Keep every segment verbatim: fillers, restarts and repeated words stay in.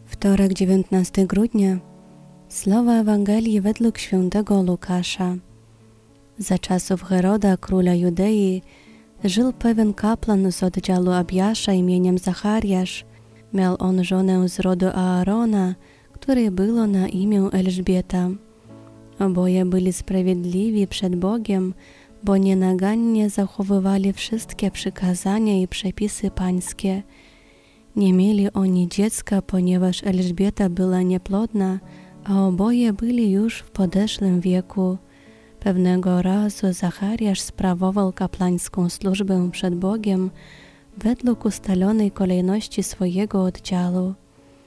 Wtorek, dziewiętnastego grudnia. Słowa Ewangelii według świętego Łukasza. Za czasów Heroda, króla Judei, żył pewien kapłan z oddziału Abiasza imieniem Zachariasz. Miał on żonę z rodu Aarona, której było na imię Elżbieta. Oboje byli sprawiedliwi przed Bogiem, bo nienagannie zachowywali wszystkie przykazania i przepisy pańskie. Nie mieli oni dziecka, ponieważ Elżbieta była nieplodna, a oboje byli już w podeszłym wieku. Pewnego razu Zachariasz sprawował kapłańską służbę przed Bogiem według ustalonej kolejności swojego oddziału.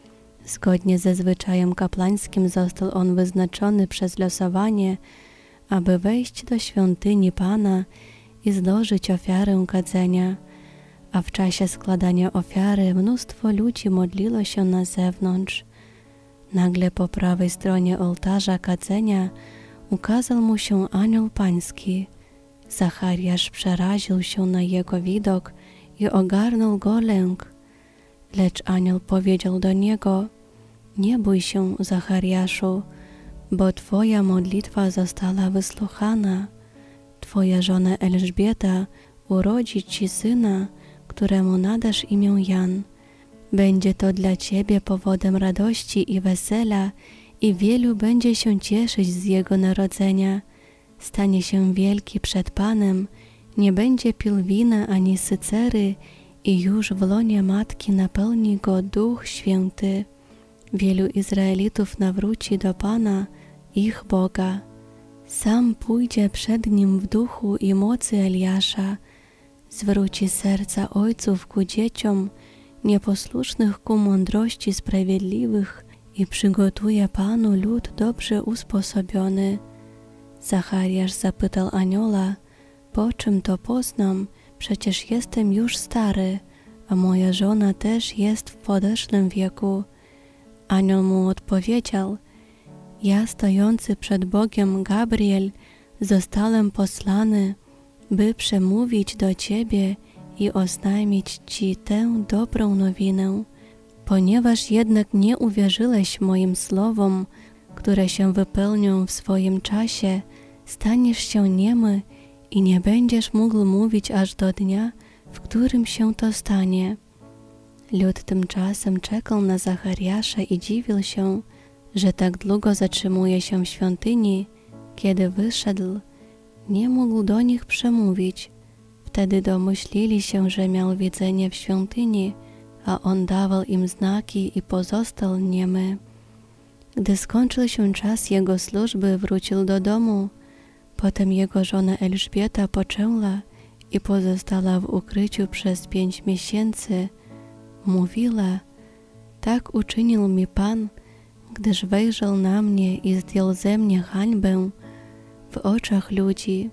Zgodnie ze zwyczajem kapłańskim został on wyznaczony przez losowanie, aby wejść do świątyni Pana i złożyć ofiarę kadzenia, a w czasie składania ofiary mnóstwo ludzi modliło się na zewnątrz. Nagle po prawej stronie ołtarza kadzenia ukazał mu się anioł pański. Zachariasz przeraził się na jego widok i ogarnął go lęk. Lecz anioł powiedział do niego: nie bój się, Zachariaszu, bo twoja modlitwa została wysłuchana. Twoja żona Elżbieta urodzi ci syna, któremu nadasz imię Jan. Będzie to dla ciebie powodem radości i wesela i wielu będzie się cieszyć z jego narodzenia. Stanie się wielki przed Panem, nie będzie pił wina ani sycery i już w łonie matki napełni go Duch Święty. Wielu Izraelitów nawróci do Pana, ich Boga. Sam pójdzie przed nim w duchu i mocy Eliasza, zwróci serca ojców ku dzieciom, nieposłusznych ku mądrości sprawiedliwych i przygotuje Panu lud dobrze usposobiony. Zachariasz zapytał anioła: po czym to poznam? Przecież jestem już stary, a moja żona też jest w podeszłym wieku. Anioł mu odpowiedział: ja, stojący przed Bogiem Gabriel, zostałem posłany, by przemówić do ciebie i oznajmić ci tę dobrą nowinę. Ponieważ jednak nie uwierzyłeś moim słowom, które się wypełnią w swoim czasie, staniesz się niemy i nie będziesz mógł mówić aż do dnia, w którym się to stanie. Lud tymczasem czekał na Zachariasza i dziwił się, że tak długo zatrzymuje się w świątyni. Kiedy wyszedł, nie mógł do nich przemówić. Wtedy domyślili się, że miał widzenie w świątyni, a on dawał im znaki i pozostał niemy. Gdy skończył się czas jego służby, wrócił do domu. Potem jego żona Elżbieta poczęła i pozostała w ukryciu przez pięć miesięcy. Mówiła: tak uczynił mi Pan, gdyż wejrzał na mnie i zdjął ze mnie hańbę w oczach ludzi.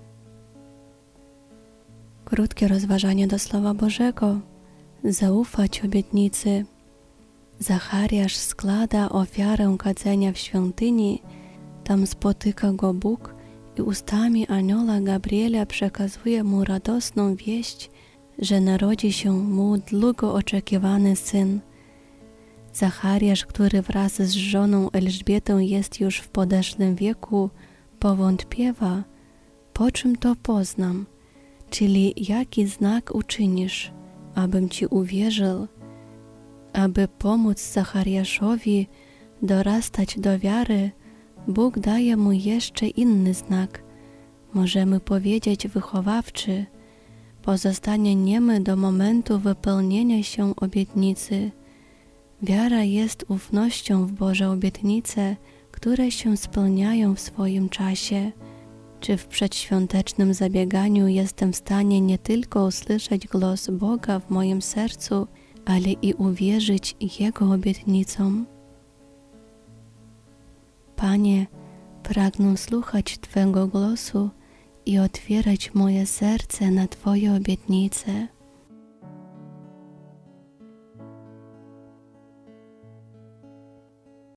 Krótkie rozważanie do Słowa Bożego. Zaufać obietnicy. Zachariasz składa ofiarę kadzenia w świątyni, tam spotyka go Bóg i ustami anioła Gabriela przekazuje mu radosną wieść, że narodzi się mu długo oczekiwany syn. Zachariasz, który wraz z żoną Elżbietą jest już w podeszłym wieku, powątpiewa: po czym to poznam, czyli jaki znak uczynisz, abym ci uwierzył. Aby pomóc Zachariaszowi dorastać do wiary, Bóg daje mu jeszcze inny znak, możemy powiedzieć wychowawczy. Pozostanie niemy do momentu wypełnienia się obietnicy. Wiara jest ufnością w Boże obietnice, które się spełniają w swoim czasie. Czy w przedświątecznym zabieganiu jestem w stanie nie tylko usłyszeć głos Boga w moim sercu, ale i uwierzyć Jego obietnicom? Panie, pragnę słuchać Twego głosu i otwierać moje serce na Twoje obietnice.